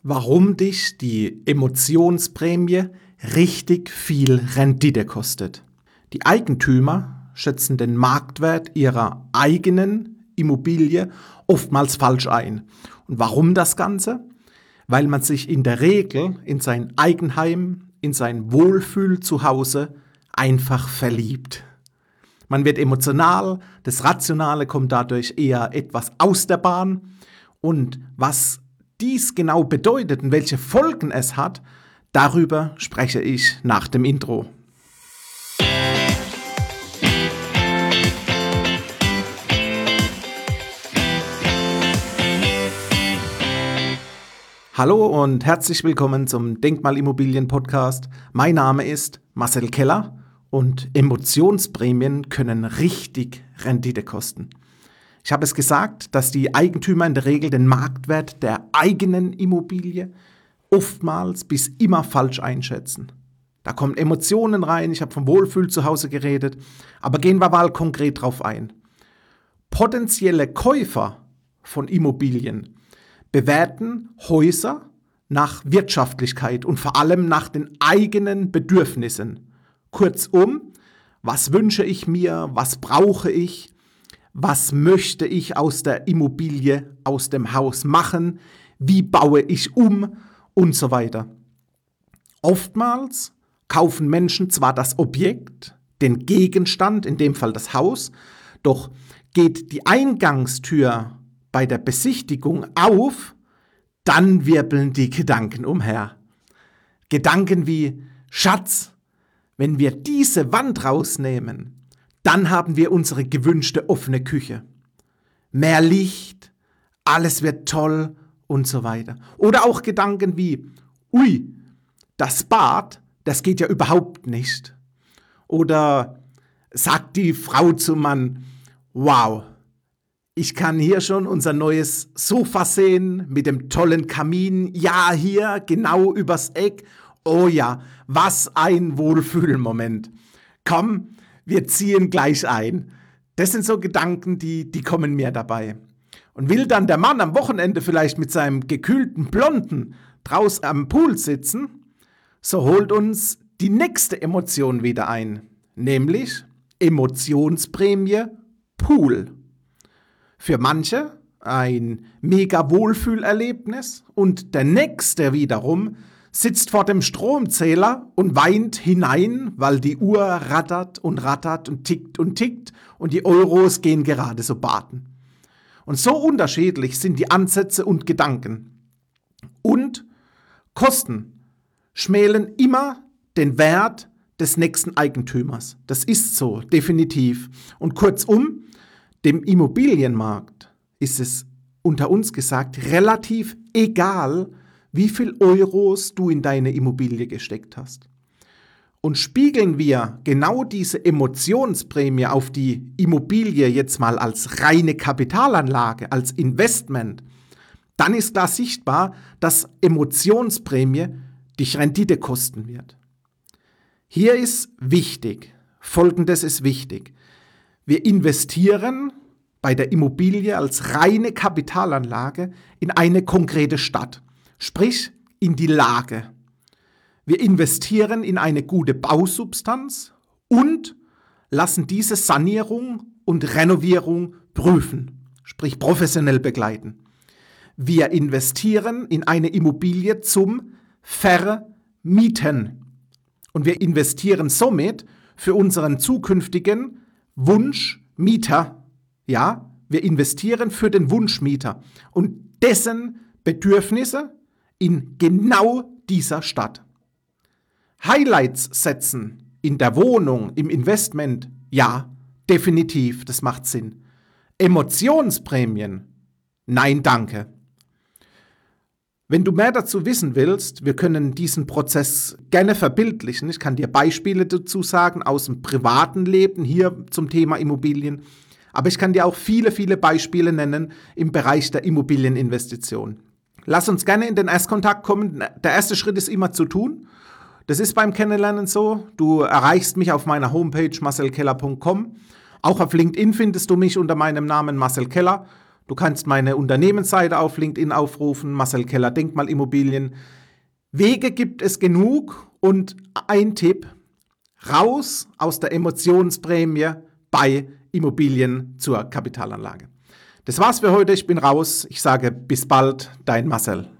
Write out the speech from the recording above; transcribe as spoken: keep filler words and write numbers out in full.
Warum dich die Emotionsprämie richtig viel Rendite kostet. Die Eigentümer schätzen den Marktwert ihrer eigenen Immobilie oftmals falsch ein. Und warum das Ganze? Weil man sich in der Regel in sein Eigenheim, in sein Wohlfühlzuhause einfach verliebt. Man wird emotional, das Rationale kommt dadurch eher etwas aus der Bahn. Und was dies genau bedeutet und welche Folgen es hat, darüber spreche ich nach dem Intro. Hallo und herzlich willkommen zum Denkmalimmobilien-Podcast. Mein Name ist Marcel Keller und Emotionsprämien können richtig Rendite kosten. Ich habe es gesagt, dass die Eigentümer in der Regel den Marktwert der eigenen Immobilie oftmals bis immer falsch einschätzen. Da kommen Emotionen rein, ich habe vom Wohlfühl zu Hause geredet, aber gehen wir mal konkret drauf ein. Potenzielle Käufer von Immobilien bewerten Häuser nach Wirtschaftlichkeit und vor allem nach den eigenen Bedürfnissen. Kurzum, was wünsche ich mir, was brauche ich? Was möchte ich aus der Immobilie, aus dem Haus machen? Wie baue ich um? Und so weiter. Oftmals kaufen Menschen zwar das Objekt, den Gegenstand, in dem Fall das Haus, doch geht die Eingangstür bei der Besichtigung auf, dann wirbeln die Gedanken umher. Gedanken wie, Schatz, wenn wir diese Wand rausnehmen, dann haben wir unsere gewünschte offene Küche. Mehr Licht, alles wird toll und so weiter. Oder auch Gedanken wie, ui, das Bad, das geht ja überhaupt nicht. Oder sagt die Frau zum Mann, wow, ich kann hier schon unser neues Sofa sehen mit dem tollen Kamin. Ja, hier, genau übers Eck. Oh ja, was ein Wohlfühlmoment. Komm, wir ziehen gleich ein. Das sind so Gedanken, die, die kommen mir dabei. Und will dann der Mann am Wochenende vielleicht mit seinem gekühlten Blonden draußen am Pool sitzen, so holt uns die nächste Emotion wieder ein, nämlich Emotionsprämie Pool. Für manche ein mega Wohlfühlerlebnis und der nächste wiederum sitzt vor dem Stromzähler und weint hinein, weil die Uhr rattert und rattert und tickt und tickt und die Euros gehen gerade so baden. Und so unterschiedlich sind die Ansätze und Gedanken. Und Kosten schmälern immer den Wert des nächsten Eigentümers. Das ist so, definitiv. Und kurzum, dem Immobilienmarkt ist es unter uns gesagt relativ egal, wie viel Euros du in deine Immobilie gesteckt hast. Und spiegeln wir genau diese Emotionsprämie auf die Immobilie jetzt mal als reine Kapitalanlage, als Investment, dann ist klar sichtbar, dass Emotionsprämie dich Rendite kosten wird. Hier ist wichtig, Folgendes ist wichtig. Wir investieren bei der Immobilie als reine Kapitalanlage in eine konkrete Stadt. Sprich, in die Lage. Wir investieren in eine gute Bausubstanz und lassen diese Sanierung und Renovierung prüfen, sprich professionell begleiten. Wir investieren in eine Immobilie zum Vermieten. Und wir investieren somit für unseren zukünftigen Wunschmieter. Ja, wir investieren für den Wunschmieter und dessen Bedürfnisse in genau dieser Stadt. Highlights setzen in der Wohnung, im Investment, ja, definitiv, das macht Sinn. Emotionsprämien, nein, danke. Wenn du mehr dazu wissen willst, wir können diesen Prozess gerne verbildlichen. Ich kann dir Beispiele dazu sagen aus dem privaten Leben hier zum Thema Immobilien. Aber ich kann dir auch viele, viele Beispiele nennen im Bereich der Immobilieninvestition. Lass uns gerne in den Erstkontakt kommen. Der erste Schritt ist immer zu tun. Das ist beim Kennenlernen so. Du erreichst mich auf meiner Homepage marcel keller punkt com. Auch auf LinkedIn findest du mich unter meinem Namen Marcel Keller. Du kannst meine Unternehmensseite auf LinkedIn aufrufen, Marcel Keller Denkmalimmobilien. Wege gibt es genug und ein Tipp, raus aus der Emotionsprämie bei Immobilien zur Kapitalanlage. Das war's für heute, ich bin raus. Ich sage bis bald, dein Marcel.